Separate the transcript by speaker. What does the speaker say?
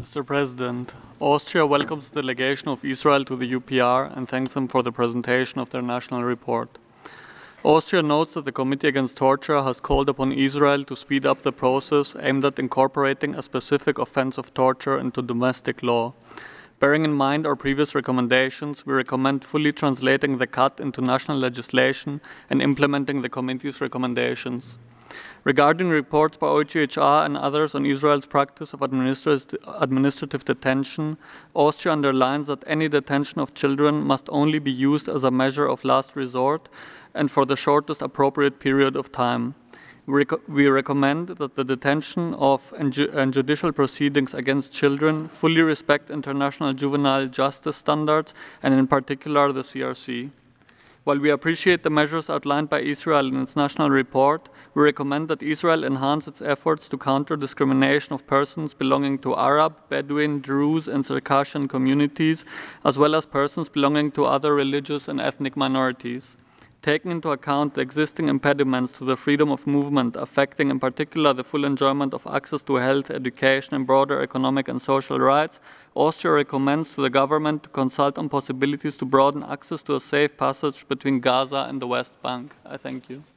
Speaker 1: Mr. President, Austria welcomes the delegation of Israel to the UPR and thanks them for the presentation of their national report. Austria notes that the Committee Against Torture has called upon Israel to speed up the process aimed at incorporating a specific offense of torture into domestic law. Bearing in mind our previous recommendations, we recommend fully translating the cut into national legislation and implementing the Committee's recommendations. Regarding reports by OHCHR and others on Israel's practice of administrative detention, Austria underlines that any detention of children must only be used as a measure of last resort and for the shortest appropriate period of time. We recommend that the detention of and judicial proceedings against children fully respect international juvenile justice standards and in particular the CRC. While we appreciate the measures outlined by Israel in its national report, we recommend that Israel enhance its efforts to counter discrimination of persons belonging to Arab, Bedouin, Druze, and Circassian communities, as well as persons belonging to other religious and ethnic minorities. Taking into account the existing impediments to the freedom of movement affecting in particular the full enjoyment of access to health, education and broader economic and social rights, Austria recommends to the government to consult on possibilities to broaden access to a safe passage between Gaza and the West Bank. I thank you.